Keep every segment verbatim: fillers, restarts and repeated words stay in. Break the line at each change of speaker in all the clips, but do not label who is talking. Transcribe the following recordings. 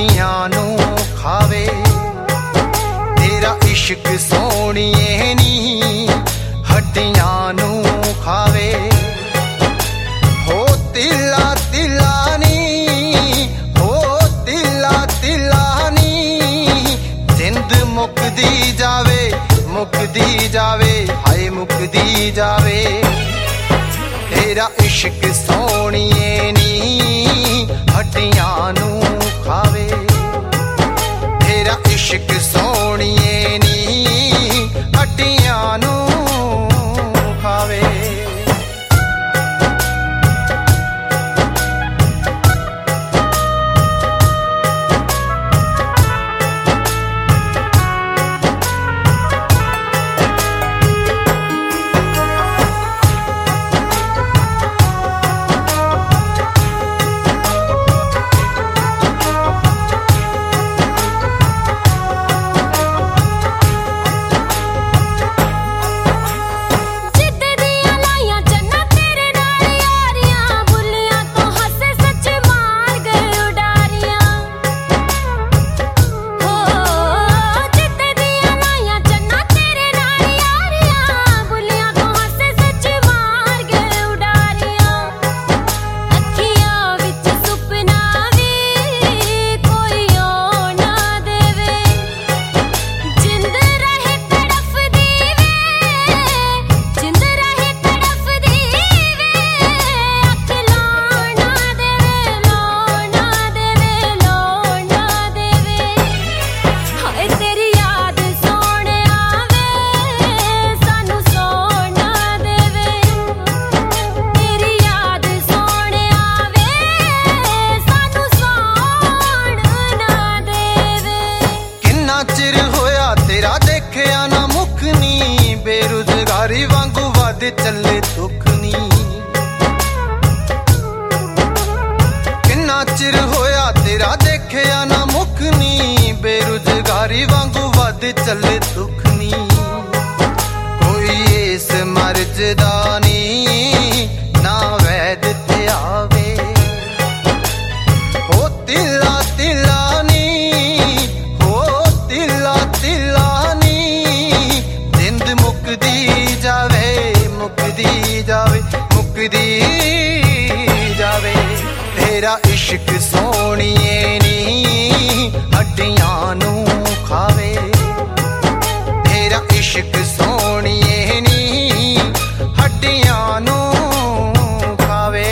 हड्डियां नू खावे। तेरा इश्क सोहणिए नी हड्डियां नू खावे। हो तिला तिला नी, हो तिला तिला नी, जिंद मुकदी जावे मुकदी जावे हाय मुकदी जावे। तेरा इश्क सोहणिए नी हड्डियां नू खावे। तेरा इश्क सोहणिए नी हड्डियां नू खावे। चिर होया तेरा देखिया ना मुखनी, बेरोजगारी वांगू वध चले दुखनी। किन्ना चिर होया तेरा देखिया ना मुखनी, बेरोजगारी वांगू वध चले दुखनी। कोई इस मर्ज दा नी ना वैद ते आवे। हो तिला तिला नी, मुकदी जावे मुकदी जावे मुकदी जावे। तेरा इश्क सोहणिए नी हड्डियां नू खावे। तेरा इश्क सोहणिए नी हड्डियां नू खावे।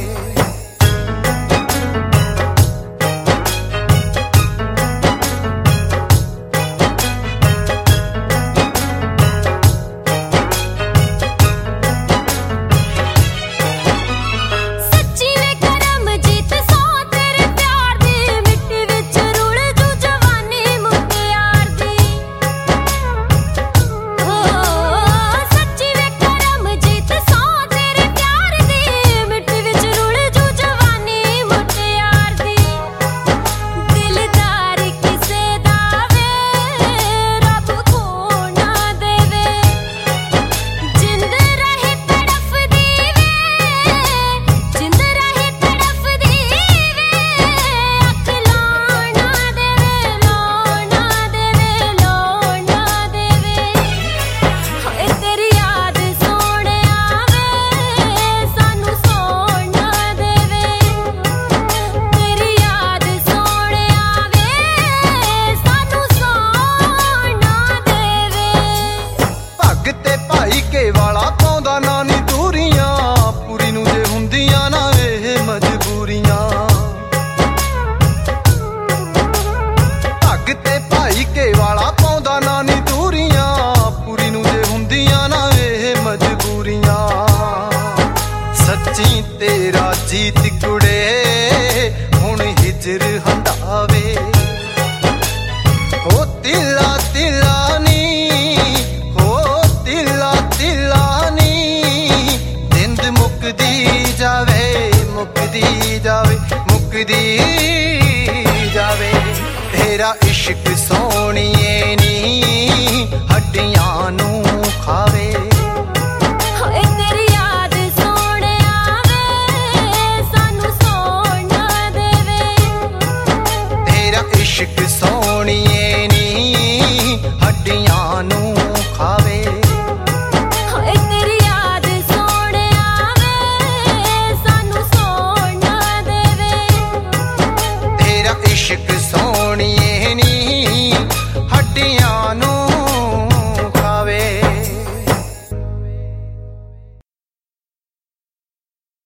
तेरा जीत कुड़े हुण हिजर हंडावे। हो तिला तिला नी, हो तिला तिला नी, जिंद मुकदी जावे मुकदी जावे मुकदी जावे। तेरा इश्क सोहणिए नी हड्डियां नू खावे।